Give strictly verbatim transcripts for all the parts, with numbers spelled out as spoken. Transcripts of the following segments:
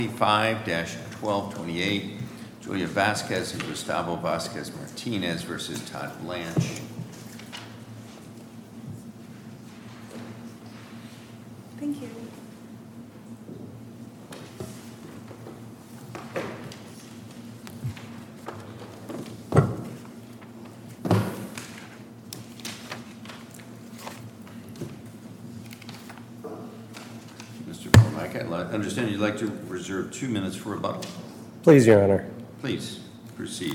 five twelve twenty-eight, Julia Vasquez and Gustavo Vasquez Martinez versus Todd Blanche. Thank you. Mister Formica, I understand you'd like to reserve two minutes for rebuttal. Please, Your Honor. Please proceed.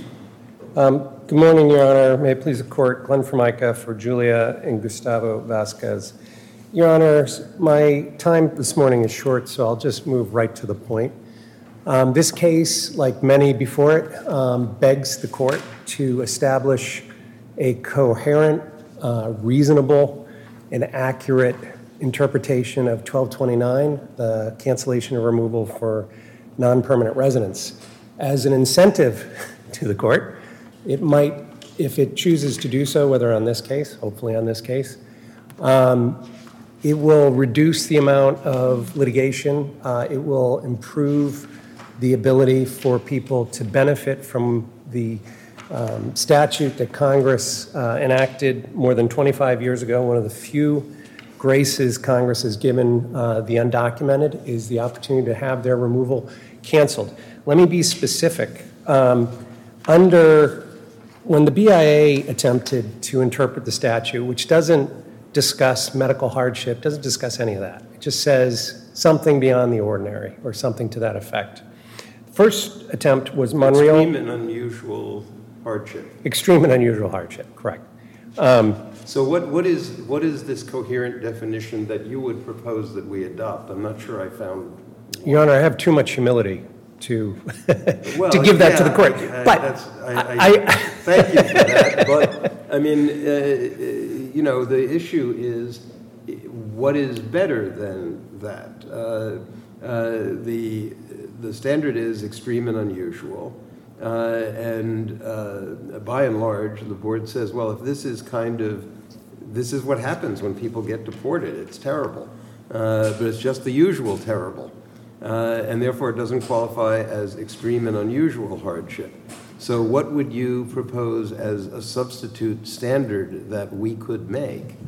Um, good morning, Your Honor. May it please the Court, Glenn Formica for Julia and Gustavo Vasquez. Your Honor, my time this morning is short, so I'll just move right to the point. Um, this case, like many before it, um, begs the Court to establish a coherent, uh, reasonable, and accurate interpretation of twelve twenty-nine, the cancellation of removal for non-permanent residents. As an incentive to the Court, it might, if it chooses to do so, whether on this case, hopefully on this case, um, it will reduce the amount of litigation. Uh, it will improve the ability for people to benefit from the um, statute that Congress uh, enacted more than twenty-five years ago. One of the few graces Congress has given uh, the undocumented is the opportunity to have their removal canceled. Let me be specific. Um, under, when the B I A attempted to interpret the statute, which doesn't discuss medical hardship, doesn't discuss any of that. It just says something beyond the ordinary or something to that effect. First attempt was Monreal. Extreme and unusual hardship. Extreme and unusual hardship, correct. Um, So what, what is what is this coherent definition that you would propose that we adopt? I'm not sure I found. Your Honor, I have too much humility to Well, to give that yeah, to the Court. I, I, but that's, I, I, I, thank you for that. But I mean, uh, you know, the issue is what is better than that. Uh, uh, the the standard is extreme and unusual. Uh, and uh, by and large, the board says, well, if this is kind of, this is what happens when people get deported. It's terrible. Uh, but it's just the usual terrible. Uh, and therefore, it doesn't qualify as extreme and unusual hardship. So what would you propose as a substitute standard that we could make?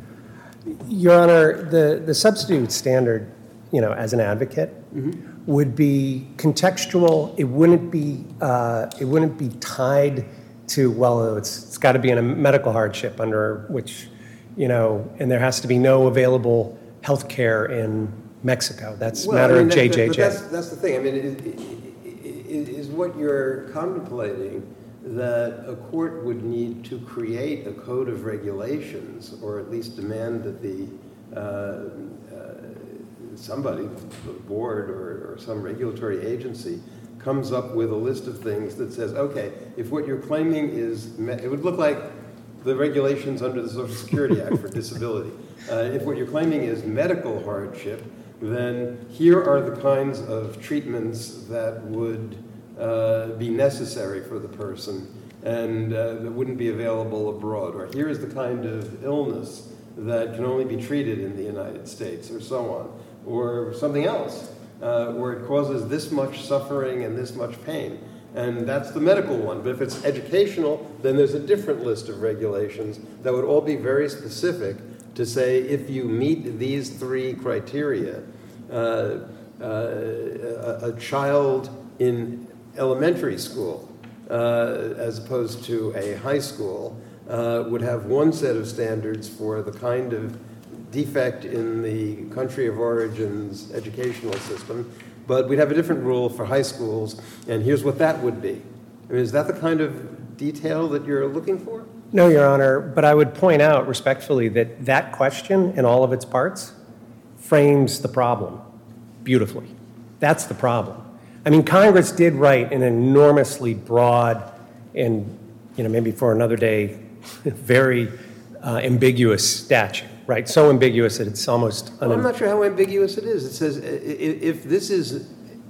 Your Honor, the, the substitute standard, you know, as an advocate, mm-hmm. would be contextual. It wouldn't be uh, it wouldn't be tied to, well, it's, it's got to be in a medical hardship under which, you know, and there has to be no available health care in Mexico. That's a well, matter I mean, of J J J. But that's, that's the thing. I mean, it, it, it, is what you're contemplating that a court would need to create a code of regulations, or at least demand that the uh, uh, somebody, the board or, or some regulatory agency, comes up with a list of things that says, okay, if what you're claiming is, me- it would look like the regulations under the Social Security Act for disability. Uh, if what you're claiming is medical hardship, then here are the kinds of treatments that would uh, be necessary for the person and uh, that wouldn't be available abroad. Or here is the kind of illness that can only be treated in the United States, or so on. Or something else, uh, where it causes this much suffering and this much pain. And that's the medical one. But if it's educational, then there's a different list of regulations that would all be very specific to say if you meet these three criteria, uh, uh, a, a child in elementary school, uh, as opposed to a high school, uh, would have one set of standards for the kind of defect in the country of origin's educational system, but we'd have a different rule for high schools, and here's what that would be. I mean, is that the kind of detail that you're looking for? No, Your Honor, but I would point out respectfully that that question in all of its parts frames the problem beautifully. That's the problem. I mean, Congress did write an enormously broad and, you know, maybe for another day, very uh, ambiguous statute. Right, so ambiguous that it's almost... Well, I'm not sure how ambiguous it is. It says if this is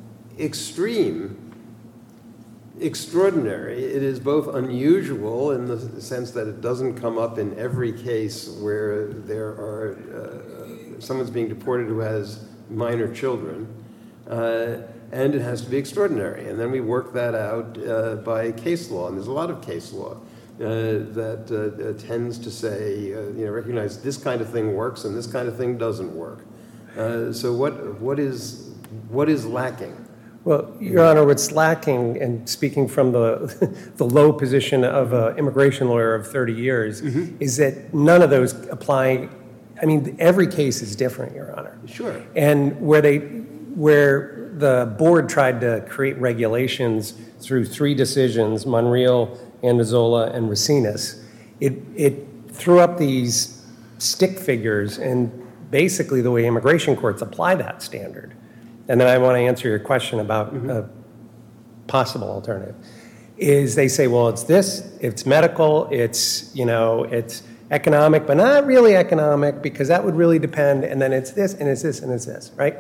extreme, extraordinary, it is both unusual in the sense that it doesn't come up in every case where there are uh, someone's being deported who has minor children, uh, and it has to be extraordinary. And then we work that out uh, by case law, and there's a lot of case law uh, that uh, uh, tends to say, uh, you know, recognize this kind of thing works and this kind of thing doesn't work. Uh, so what what is what is lacking? Well, Your Honor, what's lacking, and speaking from the, the low position of an immigration lawyer of thirty years, mm-hmm. is that none of those apply. I mean, every case is different, Your Honor. Sure. And where they, where the board tried to create regulations through three decisions, Monreal, Andazola, and Racinus, it, it threw up these stick figures and basically the way immigration courts apply that standard. And then I want to answer your question about mm-hmm. a possible alternative. Is they say, well, it's this, it's medical, it's, you know, it's economic, but not really economic because that would really depend, and then it's this, and it's this, and it's this, right?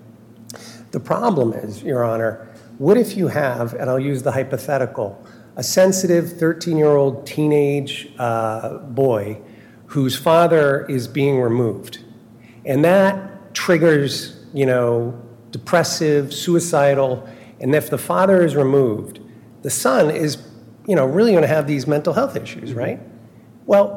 The problem is, Your Honor, what if you have, and I'll use the hypothetical, a sensitive thirteen-year-old teenage uh, boy whose father is being removed, and that triggers, you know, depressive, suicidal, and if the father is removed, the son is, you know, really going to have these mental health issues, right? Well,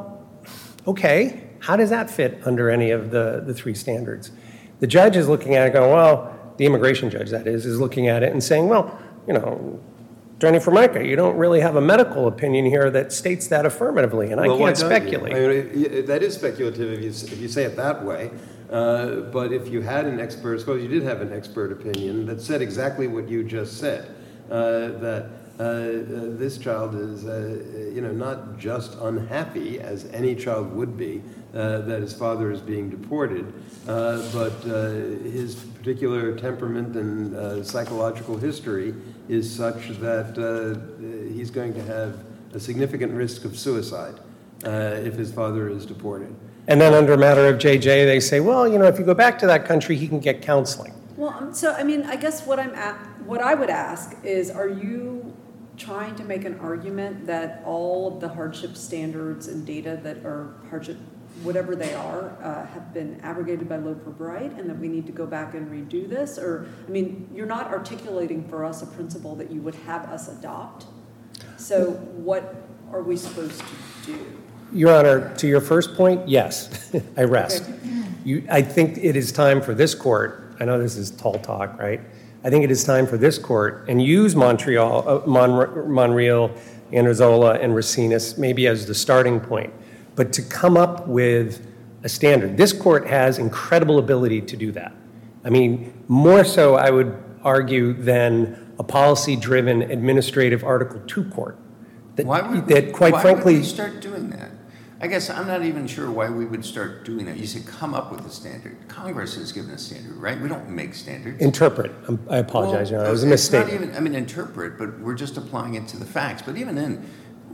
okay, how does that fit under any of the, the three standards? The judge is looking at it going, well, the immigration judge, that is, is looking at it and saying, well, you know, Attorney Formica, you don't really have a medical opinion here that states that affirmatively, and well, I can't speculate. I mean, that is speculative if you, if you say it that way. Uh, but if you had an expert, suppose you did have an expert opinion that said exactly what you just said, uh, that uh, uh, this child is, uh, you know, not just unhappy, as any child would be, uh, that his father is being deported, uh, but uh, his particular temperament and uh, psychological history is such that uh, he's going to have a significant risk of suicide uh, if his father is deported. And then under a matter of J J, they say, well, you know, if you go back to that country, he can get counseling. Well, um, so, I mean, I guess what I'm at, what I would ask is, are you trying to make an argument that all of the hardship standards and data that are hardship, whatever they are, uh, have been abrogated by Loper Bright and that we need to go back and redo this? Or, I mean, you're not articulating for us a principle that you would have us adopt. So what are we supposed to do? Your Honor, to your first point, yes, I rest. Okay. You, I think it is time for this court, I know this is tall talk, right? I think it is time for this court and use Montreal, uh, Mon- Monreal, Andazola, and Racinus maybe as the starting point, but to come up with a standard. This court has incredible ability to do that. I mean, more so, I would argue, than a policy-driven administrative Article two court. That, why would, that quite why frankly, would we start doing that? I guess I'm not even sure why we would start doing that. You said come up with a standard. Congress has given a standard, right? We don't make standards. Interpret. I'm, I apologize, well, Your Honor. It was a it's mistake. Not even, I mean, interpret, but we're just applying it to the facts. But even then,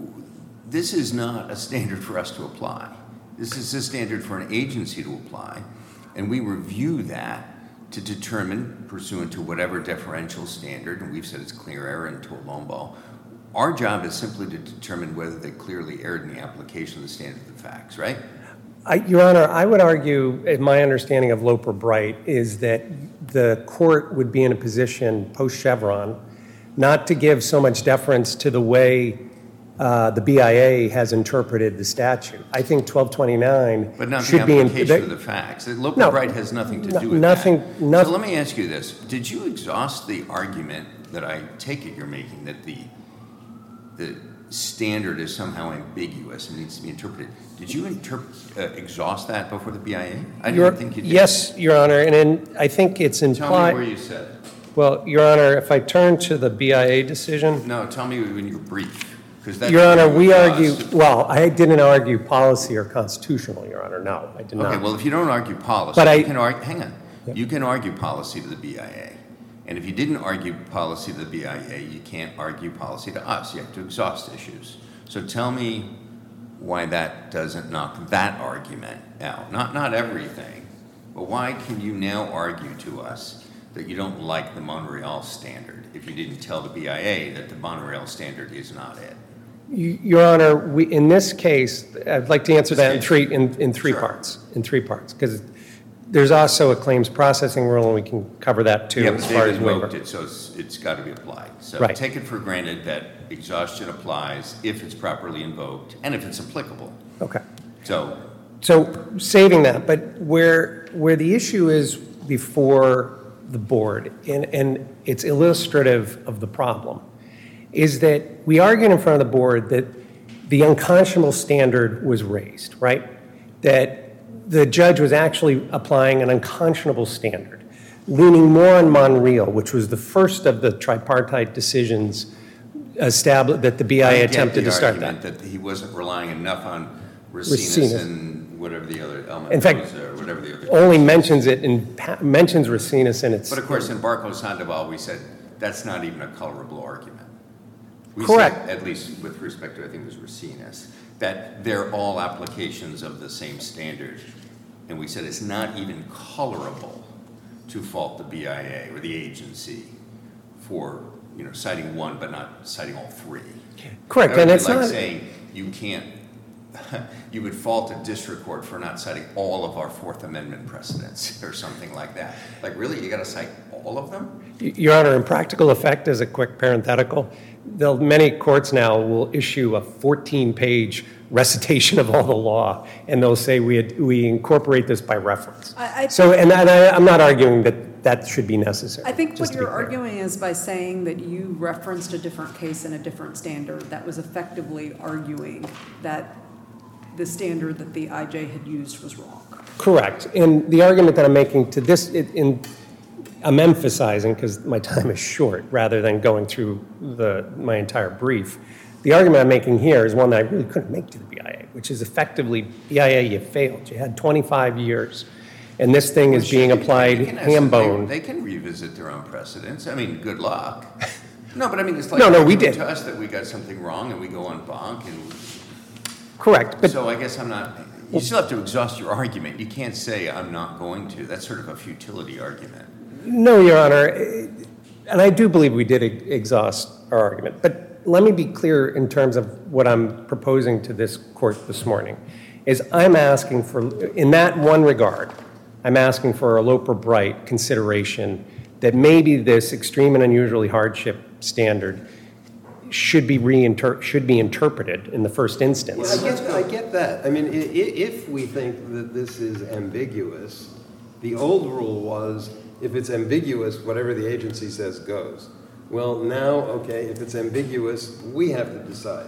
this is not a standard for us to apply. This is a standard for an agency to apply, and we review that to determine, pursuant to whatever deferential standard, and we've said it's clear error into a lone ball. Our job is simply to determine whether they clearly erred in the application of the standard of the facts, right? I, Your Honor, I would argue, in my understanding of Loper Bright, is that the court would be in a position, post-Chevron, not to give so much deference to the way uh, the B I A has interpreted the statute. I think twelve twenty-nine but not should the be in application the, of the facts. Loper no, Bright has nothing to no, do with nothing, that. Nothing. So let me ask you this: did you exhaust the argument that I take it you're making that the the standard is somehow ambiguous and needs to be interpreted? Did you interp- uh, exhaust that before the B I A? I didn't Your, think you did. Yes, Your Honor, and in, I think it's implied. Tell me where you said it. Well, Your Honor, if I turn to the B I A decision. No, tell me when you're brief. That Your Honor, we argue, well, I didn't argue policy or constitutional, Your Honor. No, I did not. Okay, well, if you don't argue policy, but I, you can argue, hang on. Yeah. You can argue policy to the B I A. And if you didn't argue policy to the B I A, you can't argue policy to us. You have to exhaust issues. So tell me why that doesn't knock that argument out. Not, not everything, but why can you now argue to us that you don't like the Monreal standard if you didn't tell the B I A that the Monreal standard is not it? Your Honor, we, in this case, I'd like to answer that in three in, in three Sure. parts. In three parts, because there's also a claims processing rule, and we can cover that too Yeah, but as far as they've waiver. invoked it, so it's, it's got to be applied. So Right. take it for granted that exhaustion applies if it's properly invoked and if it's applicable. Okay. So, So saving that, but where, where the issue is before the board, and, and it's illustrative of the problem, is that we argued in front of the board that the unconscionable standard was raised, right? That the judge was actually applying an unconscionable standard, leaning more on Monreal, which was the first of the tripartite decisions established, that the B I A I get attempted the to start argument that. that he wasn't relying enough on Racinus. Racinus and whatever the other element In fact, was, or whatever the other. Only mentions it in, pa- mentions Racinus in its. But of course, in Barco Sandoval, we said that's not even a colorable argument. We Correct. said, at least with respect to, I think it was Racinus, that they're all applications of the same standard. And we said it's not even colorable to fault the B I A or the agency for, you know, citing one but not citing all three. Correct, That would and be it's like not. saying you can't, you would fault a district court for not citing all of our Fourth Amendment precedents or something like that. Like, really, you got to cite all of them? Your Honor, in practical effect, as a quick parenthetical, they'll, many courts now will issue a fourteen-page recitation of all the law, and they'll say we had, we incorporate this by reference. I- I- So, and I, I'm not arguing that that should be necessary. I think just what to be you're clear. arguing is by saying that you referenced a different case and a different standard, that was effectively arguing that the standard that the I J had used was wrong. Correct. And the argument that I'm making to this, it- in, I'm emphasizing, because my time is short, rather than going through the, my entire brief. The argument I'm making here is one that I really couldn't make to the B I A, which is effectively, B I A, you failed. You had twenty-five years, and this thing is being applied They can ask- ham they- bone. They can revisit their own precedents. I mean, good luck. No, but I mean, it's like No, no, we arguing did. to us that we got something wrong and we go on bonk, and Correct, but so I guess I'm not, you still have to exhaust your argument. You can't say, I'm not going to. That's sort of a futility argument. no, Your Honor, eh, and I do believe we did ex- exhaust our argument, but let me be clear in terms of what I'm proposing to this court this morning, is I'm asking for, in that one regard, I'm asking for a Loper-Bright consideration that maybe this extreme and unusually hardship standard should be reinter, should be interpreted in the first Well, instance. I get, I get that. I mean, i- i- if we think that this is ambiguous, the old rule was, if it's ambiguous, whatever the agency says goes. Well, now, okay, if it's ambiguous, we have to decide.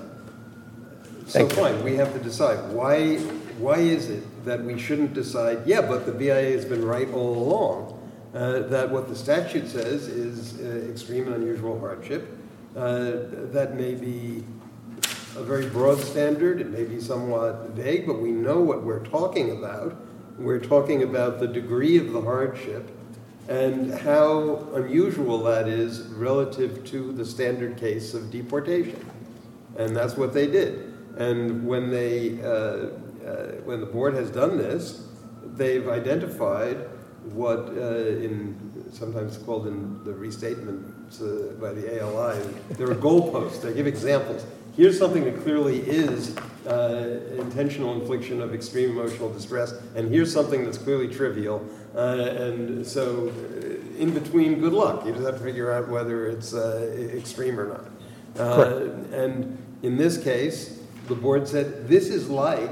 So Thank you. fine, we have to decide. Why, why is it that we shouldn't decide, yeah, but the B I A has been right all along, uh, that what the statute says is uh, extreme and unusual hardship. Uh, that may be a very broad standard, it may be somewhat vague, but we know what we're talking about. We're talking about the degree of the hardship and how unusual that is relative to the standard case of deportation. And that's what they did. And when they, uh, uh, when the board has done this, they've identified what uh, in sometimes called in the restatements uh, by the A L I, there are goalposts. They give examples. Here's something that clearly is uh, intentional infliction of extreme emotional distress, and here's something that's clearly trivial. Uh, and so, uh, in between, good luck. You just have to figure out whether it's uh, extreme or not. Uh, and in this case, the board said, this is like,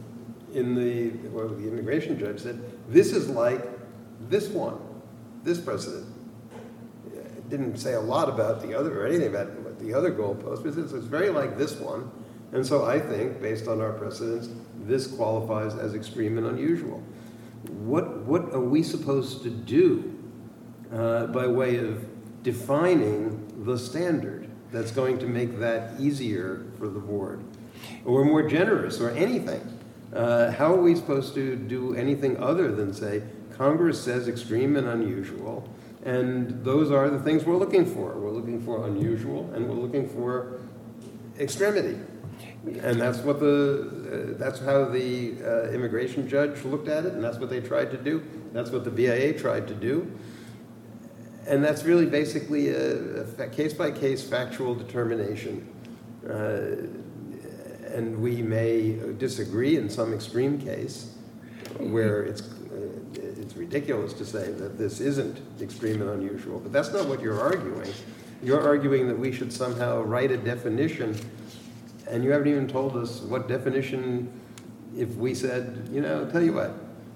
in the, well, the immigration judge said, this is like this one, this precedent. It didn't say a lot about the other, or anything about the other goalpost, but it's, it's very like this one. And so I think, based on our precedents, this qualifies as extreme and unusual. What, what are we supposed to do uh, by way of defining the standard that's going to make that easier for the board? Or more generous, or anything? Uh, how are we supposed to do anything other than say, Congress says extreme and unusual, and those are the things we're looking for. We're looking for unusual, and we're looking for extremity. And that's what the, uh, that's how the uh, immigration judge looked at it, and that's what they tried to do. That's what the B I A tried to do. And that's really basically a, a case-by-case factual determination. Uh, and we may disagree in some extreme case where it's, uh, it's ridiculous to say that this isn't extreme and unusual, but that's not what you're arguing. You're arguing that we should somehow write a definition, and you haven't even told us what definition, if we said, you know, tell you what,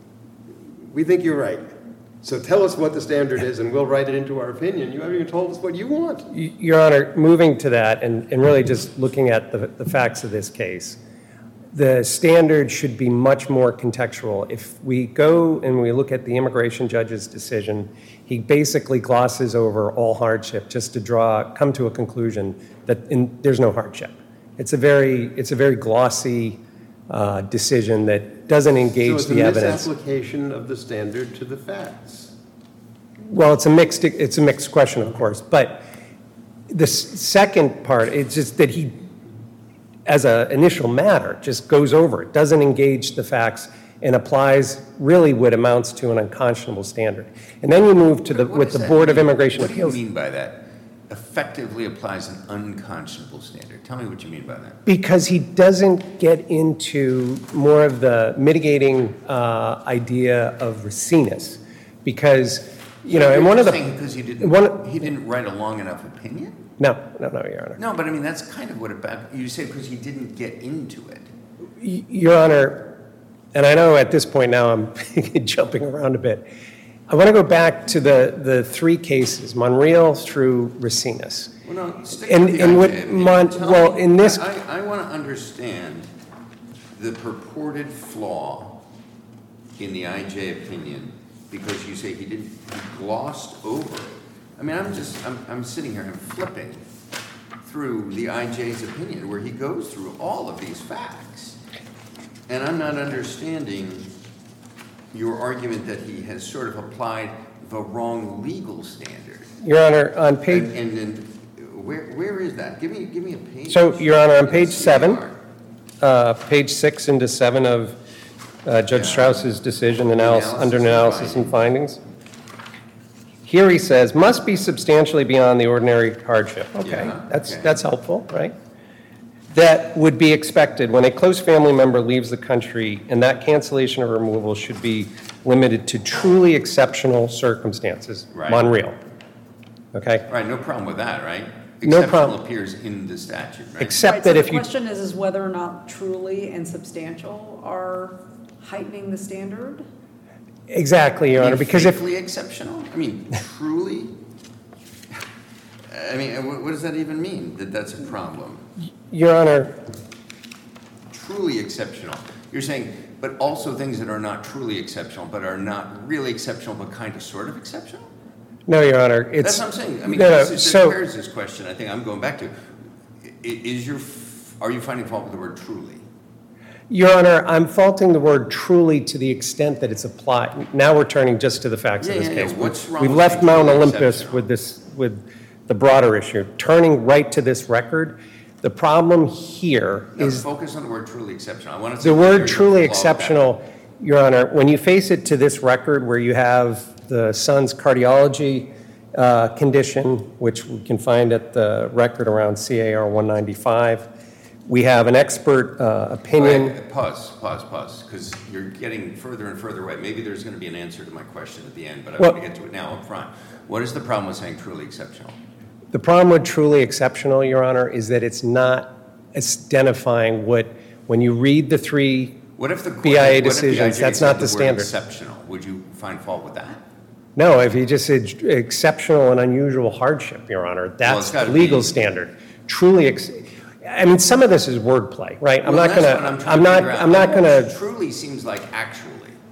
we think you're right. So tell us what the standard is, and we'll write it into our opinion. You haven't even told us what you want. Y- Your Honor, moving to that and, and really just looking at the, the facts of this case, the standard should be much more contextual. If we go and we look at the immigration judge's decision, he basically glosses over all hardship just to draw, come to a conclusion that in, there's no hardship. It's a very, it's a very glossy uh, decision that doesn't engage the evidence. So it's a misapplication of the standard to the facts. Well, it's a mixed, it's a mixed question, of course, but the s- second part, it's just that he, as an initial matter, just goes over it, doesn't engage the facts, and applies really what amounts to an unconscionable standard. And then you move to the, What with does the that Board of mean? Immigration What do you Appeals. mean by that? Effectively applies an unconscionable standard. Tell me what you mean by that. Because he doesn't get into more of the mitigating uh, idea of racinus. Because, you know, and You're one of the... saying because he didn't, one- he didn't write a long enough opinion? No, no, no, Your Honor. No, but I mean, that's kind of what it, back- you say because he didn't get into it. Y- Your Honor, and I know at this point now I'm jumping around a bit. I want to go back to the, the three cases, Monreal through Racinus. Well, no, stick And- with the and what I J opinion. Mon- Tell well, me- in this- I, I want to understand the purported flaw in the I J opinion because you say he didn't, he glossed over it. I mean, I'm just, I'm, I'm sitting here and I'm flipping through the I J's opinion where he goes through all of these facts. And I'm not understanding your argument that he has sort of applied the wrong legal standard. Your Honor, on page... And, and then, where, where is that? Give me, give me a page. So, Your Honor, on in page the C seven, R. uh, page six into seven of uh, Judge Yeah. Strauss's decision analysis, Analysis under and analysis and findings. Here he says, must be substantially beyond the ordinary hardship. Okay, Yeah, that's, okay. that's helpful, right? That would be expected when a close family member leaves the country, and that cancellation or removal should be limited to truly exceptional circumstances. Right. Monreal. Okay? Right, no problem with that, right? No problem. Exceptional appears in the statute, right? Except Right, so that the if you... question is, is whether or not truly and substantial are heightening the standard? Exactly, Your I Honor, mean, because if... faithfully exceptional? I mean, truly? I mean, what, what does that even mean, that that's a problem? Your Honor, Truly exceptional. You're saying, but also things that are not truly exceptional, but are not really exceptional, but kind of sort of exceptional? no, Your Honor, it's... That's what I'm saying. I mean, No, no, this is, so- there's this question I think I'm going back to. I- Is your, f- are you finding fault with the word truly? Your Honor, I'm faulting the word truly to the extent that it's applied. Now we're turning just to the facts of Yeah, this yeah, yeah. case. What's wrong We've with left being Mount truly Olympus exceptional? with this, with the broader issue. Turning right to this record, the problem here No, is focus on the word truly exceptional. I want to the word truly exceptional, Your Honor, when you face it to this record where you have the son's cardiology uh, condition, which we can find at the record around C A R one ninety-five, we have an expert uh, opinion. Wait, pause, pause, pause, because you're getting further and further away. Maybe there's going to be an answer to my question at the end, but I Well- want to get to it now up front. What is the problem with saying truly exceptional? The problem with truly exceptional, Your Honor, is that it's not identifying what, when you read the three, What if the court- B I A what if the decisions, I J that's said not the word standard. Exceptional. Would you find fault with that? no, if you just said exceptional and unusual hardship, Your Honor, that's it's the gotta legal be- standard. Truly, ex- I mean, some of this is wordplay, right? I'm Well, not that's gonna, what I'm trying I'm to not, figure out. I'm not gonna, Truly seems like actually.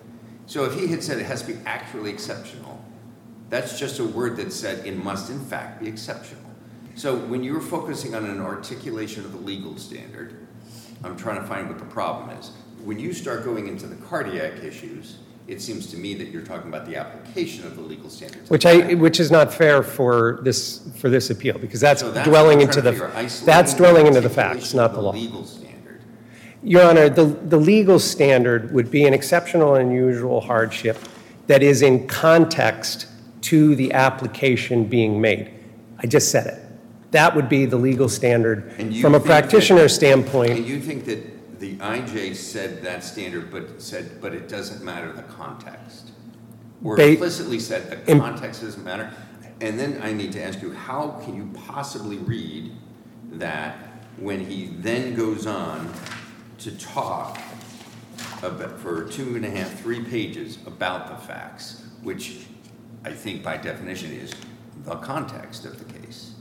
So if he had said it has to be actually exceptional, that's just a word that said it must in fact be exceptional. So when you're focusing on an articulation of the legal standard, I'm trying to find what the problem is. When you start going into the cardiac issues, it seems to me that you're talking about the application of the legal standards. which I, which is not fair for this, for this appeal, because that's So that's dwelling what I'm into trying the, to figure, isolating that's dwelling into the articulation facts, of not the law. legal standard. Your Honor, the, the legal standard would be an exceptional and unusual hardship that is in context to the application being made. I just said it. That would be the legal standard And you from a think that- practitioner And standpoint. you think that the I J said that standard, but said, but it doesn't matter the context? or Ba- implicitly said the Im- context doesn't matter. And then I need to ask you, how can you possibly read that when he then goes on to talk about, for two and a half, three pages about the facts, which I think by definition is the context of the case?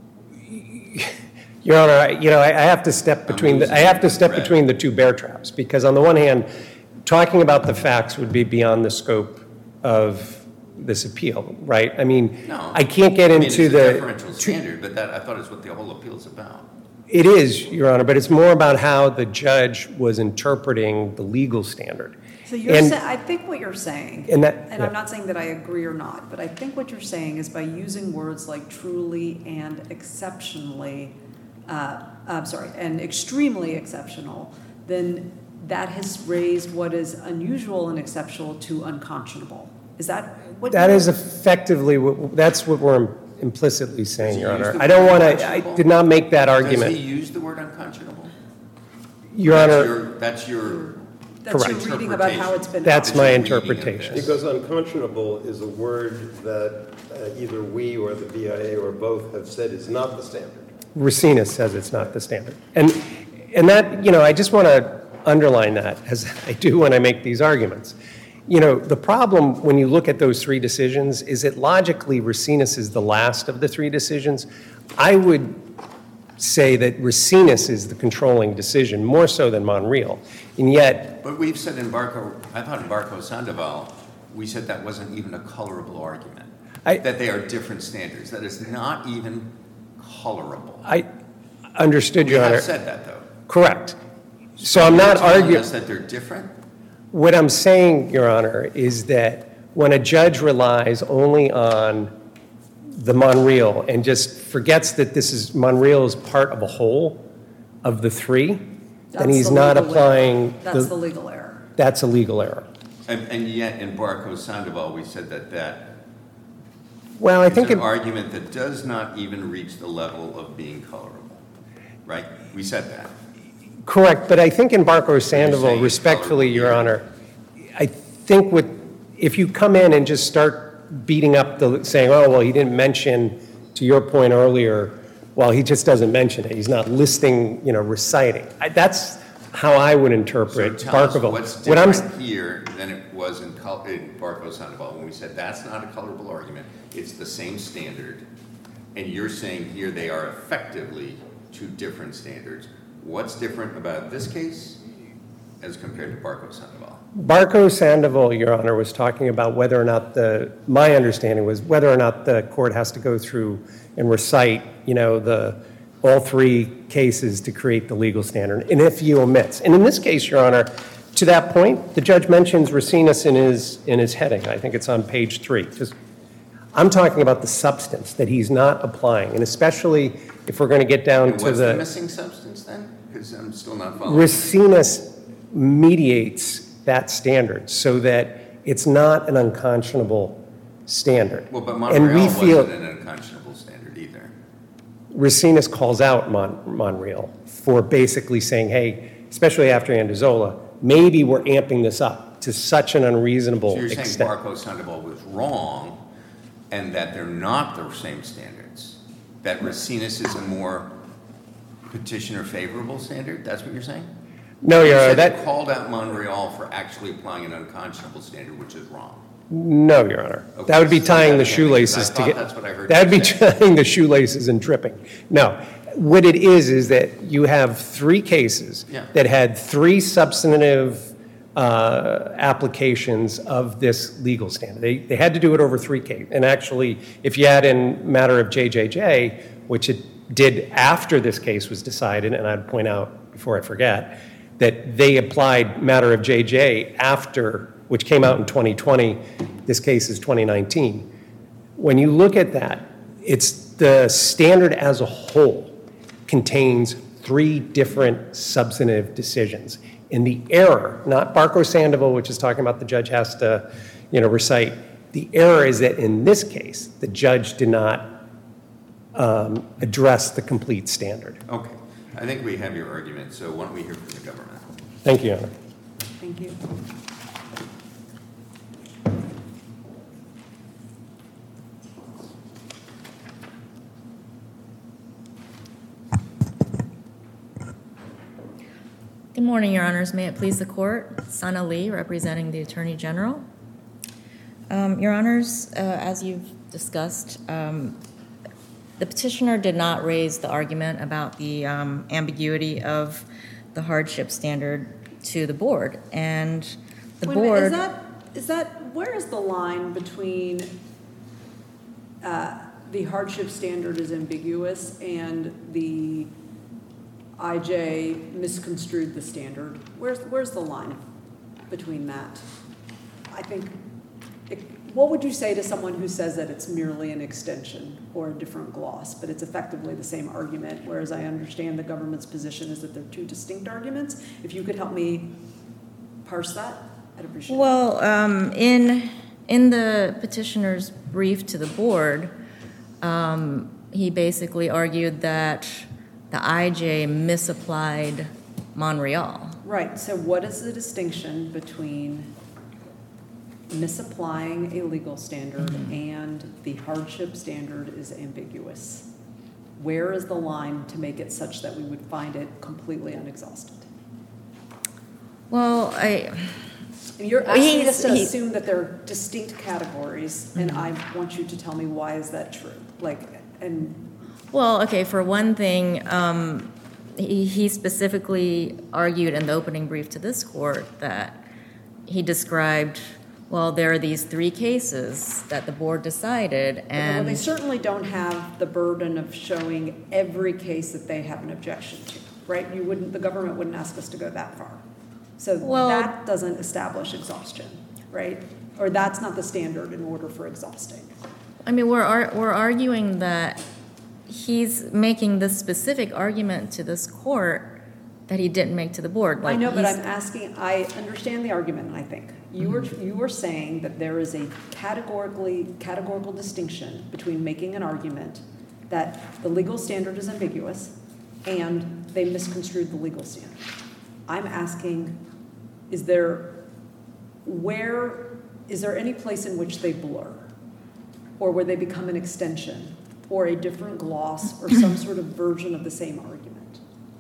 Your Honor, I- you know, I I have to step between, the I have to step Right. between the two bear traps, because on the one hand, talking about the facts would be beyond the scope of this appeal, right? I mean, No. I can't get I mean, into it's a the. deferential standard, but that, I thought is what the whole appeal is about. It is, Your Honor, but it's more about how the judge was interpreting the legal standard. So you're And- saying, I think what you're saying, And that- and yeah. I'm not saying that I agree or not, but I think what you're saying is by using words like truly and exceptionally, uh, I'm sorry, and extremely exceptional, then that has raised what is unusual and exceptional to unconscionable. Is that what? That you- is effectively, what that's what we're implicitly saying, Does he Your use Honor. the I don't word want to, I unconscionable? did not make that Does argument. he use the word unconscionable? Your That's Honor, your- That's your, That's your correct. reading about how it's been. That's It's my your reading of interpretation. this. Because unconscionable is a word that uh, either we or the B I A or both have said is not the standard. Racine says it's not the standard. And, and that, you know, I just want to underline that, as I do when I make these arguments. You know, the problem when you look at those three decisions is that logically Racinus is the last of the three decisions. I would say that Racinus is the controlling decision, more so than Monreal. And yet, but we've said in Barco, I thought in Barco Sandoval, we said that wasn't even a colorable argument. I- That they are different standards, that is not even colorable. I understood, We Your have Honor. said that, though. Correct. So I'm You're not telling arguing. us that they're different? What I'm saying, Your Honor, is that when a judge relies only on the Monreal and just forgets that this is, Monreal is part of a whole of the three, then That's he's the not legal error. applying, That's the the- legal error. that's a legal error. And, and yet in Barco Sandoval, we said that that Well, I is think, an it- argument that does not even reach the level of being colorable, right? We said that. correct, but I think in Barco Sandoval, saying respectfully, Your colorable Honor, I think with, if you come in and just start beating up the, saying, oh, well, he didn't mention, to your point earlier, well, he just doesn't mention it, he's not listing, you know, reciting. I- That's how I would So interpret tell us Barkerville. what's What I'm- different here than it was in Col- in Barco Sandoval, when we said that's not a colorable argument, it's the same standard. And you're saying here they are effectively two different standards. What's different about this case as compared to Barco Sandoval? Barco Sandoval, Your Honor, was talking about whether or not the, my understanding was whether or not the court has to go through and recite, you know, the, all three cases to create the legal standard, and if he omits. And in this case, Your Honor, to that point, the judge mentions Racinus in his, in his heading. I think it's on page three. Just, I'm talking about the substance that he's not applying, and especially if we're going to get down And to what's the the, missing substance then? Because I'm still not following. Racinus mediates that standard so that it's not an unconscionable standard. Well, but And we Monreal feel wasn't an unconscionable standard either. Racinus calls out Mon- Monreal for basically saying, hey, especially after Andazola, maybe we're amping this up to such an unreasonable So you're saying extent. Barco Sandoval was wrong and that they're not the same standards? That Racinus is a more petitioner favorable standard? That's what you're saying? No, You Your Honor, said that, you called out Monreal for actually applying an unconscionable standard, which is wrong. no, Your Honor. Okay, That would be say tying that the again, because I shoelaces thought together. that's what I heard That'd you be say. tying the shoelaces and tripping. No. What it is, is that you have three cases Yeah. that had three substantive uh, applications of this legal standard. They, they had to do it over three cases. And actually, if you add in matter of J J J, which it did after this case was decided, and I'd point out before I forget, that they applied matter of J J after, which came out in twenty twenty. This case is twenty nineteen. When you look at that, it's the standard as a whole contains three different substantive decisions. And the error, not Barco Sandoval, which is talking about the judge has to, you know, recite. The error is that in this case, the judge did not um, address the complete standard. Okay, I think we have your argument, so why don't we hear from the government? Thank you, Your Honor. Thank you. Good morning, Your Honors. May it please the Court. Sana Lee, representing the Attorney General. Um, Your Honors, uh, as you've discussed, um, the petitioner did not raise the argument about the um, ambiguity of the hardship standard to the board, and the Wait a minute, board. Is that, is that, where is the line between uh, the hardship standard is ambiguous and the I J misconstrued the standard? Where's, where's the line between that? I think, it, what would you say to someone who says that it's merely an extension or a different gloss, but it's effectively the same argument, whereas I understand the government's position is that they're two distinct arguments? If you could help me parse that, I'd appreciate it. Well, um, in, in the petitioner's brief to the board, um, he basically argued that the I J misapplied Monreal. Right, so what is the distinction between misapplying a legal standard Mm-hmm. and the hardship standard is ambiguous? Where is the line to make it such that we would find it completely unexhausted? Well, I, You're asking He's- us to he- assume that they're distinct categories, and I want you to tell me why is that true? Like, and well, okay, for one thing, um, he, he specifically argued in the opening brief to this court that he described, well, there are these three cases that the board decided, well, and they certainly don't have the burden of showing every case that they have an objection to, right? You wouldn't, the government wouldn't ask us to go that far. So Well- that doesn't establish exhaustion, right? Or that's not the standard in order for exhausting. I mean, we're ar- we're arguing that he's making this specific argument to this court that he didn't make to the board. I Like, know, but he's- I'm asking, I understand the argument, I think. You were, Mm-hmm. you were saying that there is a categorically, categorical distinction between making an argument that the legal standard is ambiguous and they misconstrued the legal standard. I'm asking, is there, where, is there any place in which they blur? Or where they become an extension, or a different gloss, or some sort of version of the same argument?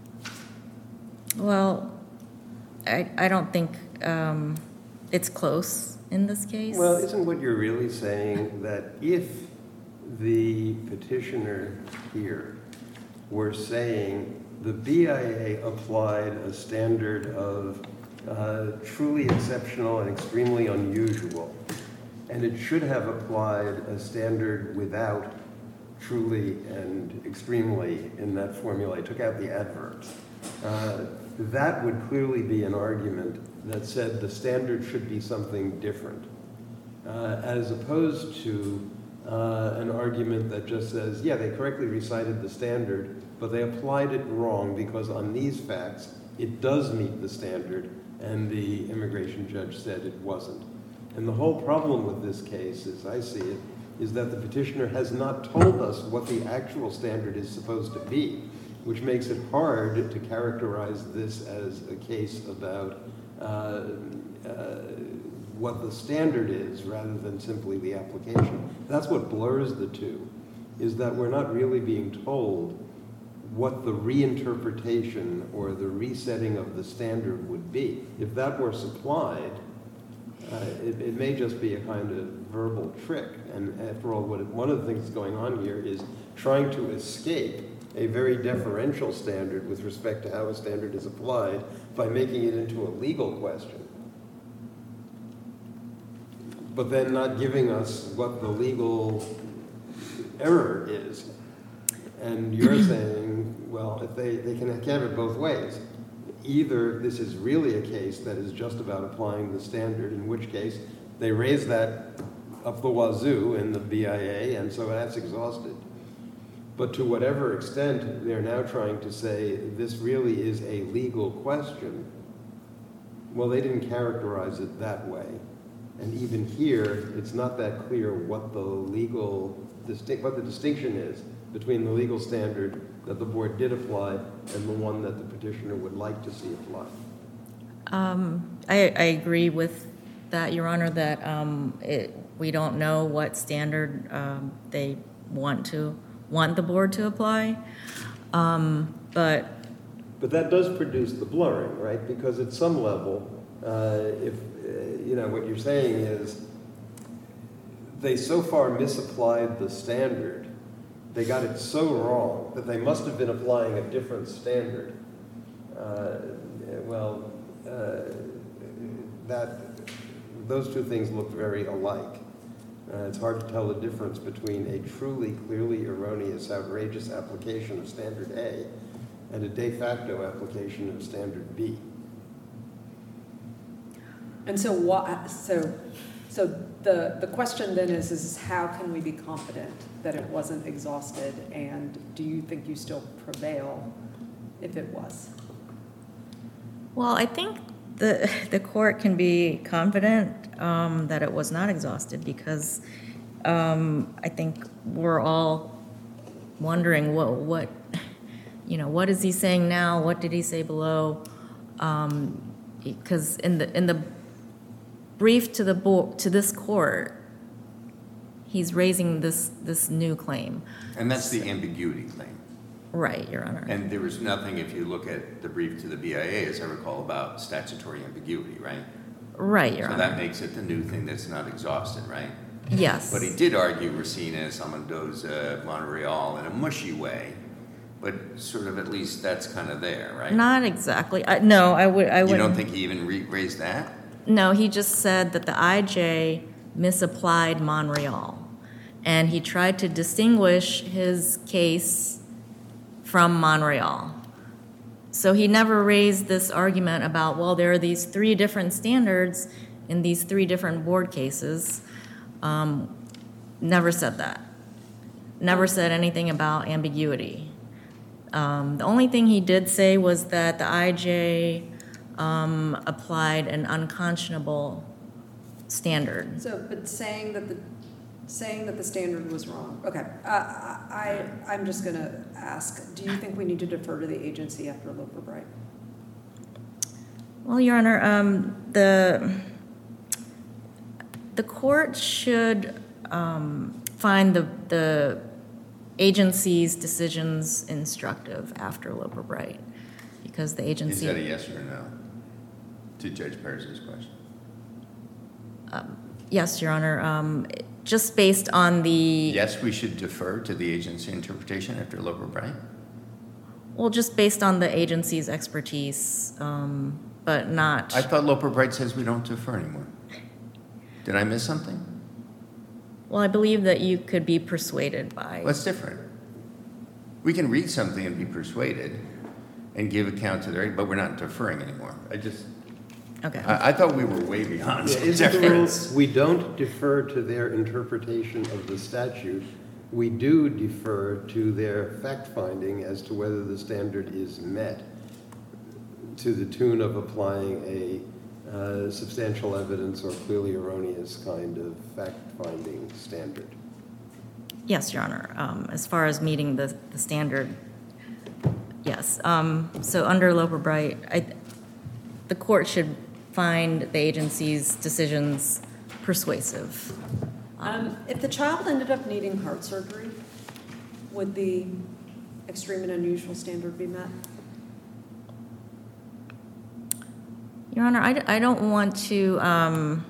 well, I I don't think um, it's close in this case. Well, isn't what you're really saying that if the petitioner here were saying the B I A applied a standard of uh, truly exceptional and extremely unusual, and it should have applied a standard without truly and extremely in that formula, I took out the adverbs, uh, that would clearly be an argument that said the standard should be something different, uh, as opposed to uh, an argument that just says, yeah, they correctly recited the standard, but they applied it wrong because on these facts, it does meet the standard, and the immigration judge said it wasn't. And the whole problem with this case, as I see it, is that the petitioner has not told us what the actual standard is supposed to be, which makes it hard to characterize this as a case about uh, uh, what the standard is rather than simply the application. That's what blurs the two, is that we're not really being told what the reinterpretation or the resetting of the standard would be. If that were supplied, uh, it, it may just be a kind of verbal trick. And after all, what it, one of the things going on here is trying to escape a very deferential standard with respect to how a standard is applied by making it into a legal question, but then not giving us what the legal error is. And you're saying, well, if they, they can have it both ways. Either this is really a case that is just about applying the standard, in which case they raise that up the wazoo in the B I A, and so that's exhausted. But to whatever extent they're now trying to say this really is a legal question, well, they didn't characterize it that way. And even here, it's not that clear what the legal, distinct, what the distinction is between the legal standard that the board did apply and the one that the petitioner would like to see applied. Um, I, I agree with that, Your Honor, that um, it, we don't know what standard um, they want to want the board to apply. Um, but But that does produce the blurring, right? Because at some level, uh, if, uh, you know, what you're saying is they so far misapplied the standard, they got it so wrong that they must have been applying a different standard. Uh, well, uh, that, those two things look very alike. Uh, it's hard to tell the difference between a truly, clearly erroneous, outrageous application of standard A and a de facto application of standard B. And so what, so, so the, the question then is, is how can we be confident that it wasn't exhausted? And do you think you still prevail if it was? Well, I think the, the court can be confident um, that it was not exhausted because um, I think we're all wondering what, what, you know, what is he saying now? What did he say below? Um, because in the in the brief to the board, to this court, he's raising this this new claim. And that's the ambiguity claim. Right, Your Honor. And there was nothing, if you look at the brief to the B I A, as I recall, about statutory ambiguity, right? Right, Your So Honor. that makes it the new thing that's not exhausted, right? Yes. But he did argue Racine, Mendoza, Monreal in a mushy way, but sort of at least that's kind of there, right? Not exactly. I, no, I would. I You would. don't think he even re- raised that? No, he just said that the I J misapplied Monreal, and he tried to distinguish his case from Monreal. So he never raised this argument about, well, there are these three different standards in these three different board cases. Um, never said that. Never said anything about ambiguity. Um, the only thing he did say was that the I J um, applied an unconscionable standard. So, but saying that the, saying that the standard was wrong, okay. Uh, I, I, I'm just gonna ask, do you think we need to defer to the agency after Loper Bright? Well, Your Honor, um, the, the court should um, find the, the agency's decisions instructive after Loper Bright, because the Is agency... that a yes or a no to Judge Perez's question? Yes, Your Honor. Um, just based on the... Yes, we should defer to the agency interpretation after Loper Bright? Well, just based on the agency's expertise, um, but not... I thought Loper Bright says we don't defer anymore. Did I miss something? Well, I believe that you could be persuaded by... Well, that's different. We can read something and be persuaded and give account to their, but we're not deferring anymore. I just, Okay. I, I thought we were way beyond Yeah, isn't the rule, deference. we don't defer to their interpretation of the statute. We do defer to their fact-finding as to whether the standard is met to the tune of applying a uh, substantial evidence or clearly erroneous kind of fact-finding standard. Yes, Your Honor. Um, as far as meeting the, the standard, yes. Um, so under Loper Bright, I, the court should find the agency's decisions persuasive. Um, if the child ended up needing heart surgery, would the extreme and unusual standard be met? Your Honor, I, d- I don't want to um,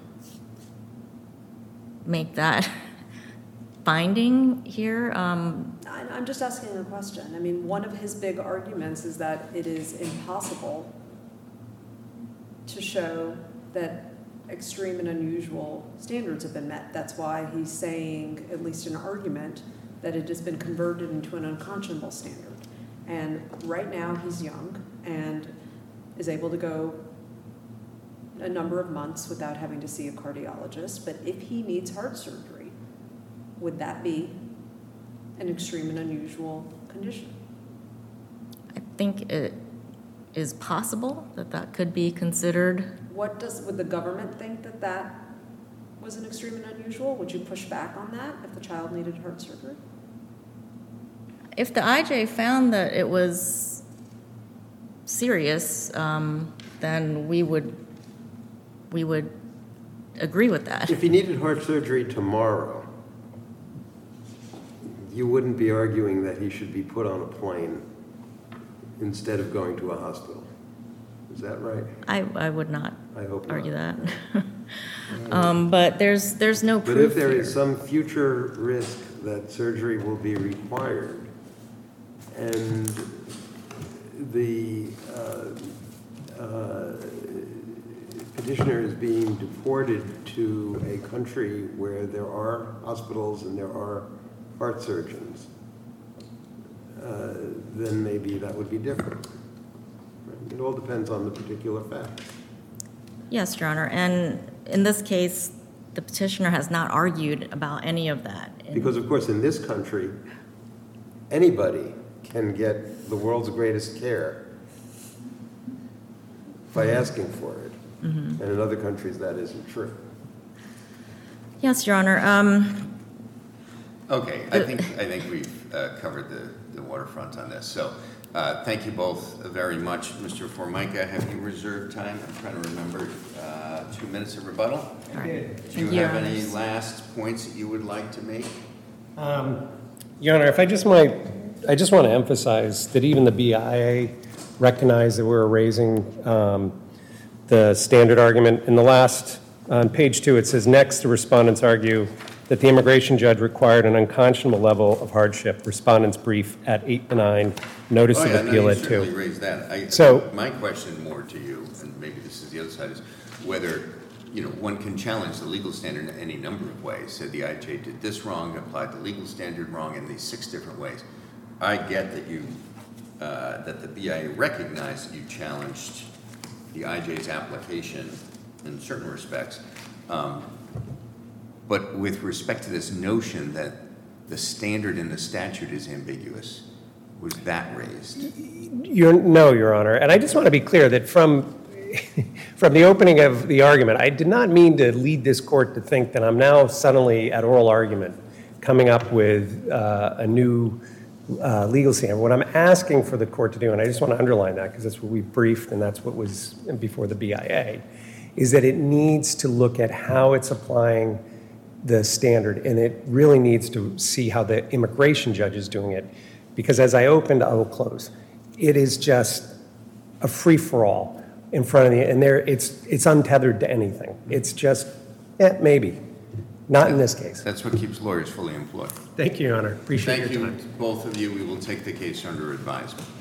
make that finding here. Um, I- I'm just asking a question. I mean, one of his big arguments is that it is impossible to show that extreme and unusual standards have been met. That's why he's saying, at least in argument, that it has been converted into an unconscionable standard. And right now, he's young and is able to go a number of months without having to see a cardiologist. But if he needs heart surgery, would that be an extreme and unusual condition? I think it is possible that that could be considered. What does, would the government think that that was an extreme and unusual? Would you push back on that if the child needed heart surgery? If the I J found that it was serious, um, then we would we would agree with that. If he needed heart surgery tomorrow, you wouldn't be arguing that he should be put on a plane instead of going to a hospital. Is that right? I, I would not I hope argue not. that. Um, But there's, there's no But proof if there here. is some future risk that surgery will be required, and the uh, uh, petitioner is being deported to a country where there are hospitals and there are heart surgeons, uh, then maybe that would be different. It all depends on the particular facts. Yes, Your Honor, and in this case, the petitioner has not argued about any of that. And- Because, of course, in this country, anybody can get the world's greatest care by asking for it. And in other countries, that isn't true. Yes, Your Honor. Um, Okay, I think, I think we've uh, covered the, the waterfront on this. So, uh, thank you both very much. Mister Formica, have you reserved time? I'm trying to remember, uh, two minutes of rebuttal? all right. Do you Thank you, Your have any Honors. last points that you would like to make? Um, Your Honor, if I just might, I just want to emphasize that even the B I A recognized that we were raising um, the standard argument. In the last, on page two, it says, next, the respondents argue that the immigration judge required an unconscionable level of hardship. Respondents brief at eight to nine, notice Oh, of yeah, no, appeal you at certainly two. raised that. I- So- My question more to you, and maybe this is the other side, is whether, you know, one can challenge the legal standard in any number of ways. Said the I J did this wrong, applied the legal standard wrong in these six different ways. I get that you, uh, that the B I A recognized that you challenged the I J's application in certain respects. Um, But with respect to this notion that the standard in the statute is ambiguous, was that raised? You're, no, Your Honor, and I just want to be clear that from, from the opening of the argument, I did not mean to lead this court to think that I'm now suddenly at oral argument coming up with uh, a new uh, legal standard. What I'm asking for the court to do, and I just want to underline that because that's what we briefed and that's what was before the B I A, is that it needs to look at how it's applying the standard, and it really needs to see how the immigration judge is doing it. Because as I opened, I will close. It is just a free-for-all in front of you, and there, it's, it's untethered to anything. It's just, yeah, maybe. Not in this case. That's what keeps lawyers fully employed. Thank you, Your Honor. Appreciate Thank your you, time. both of you. We will take the case under advisement.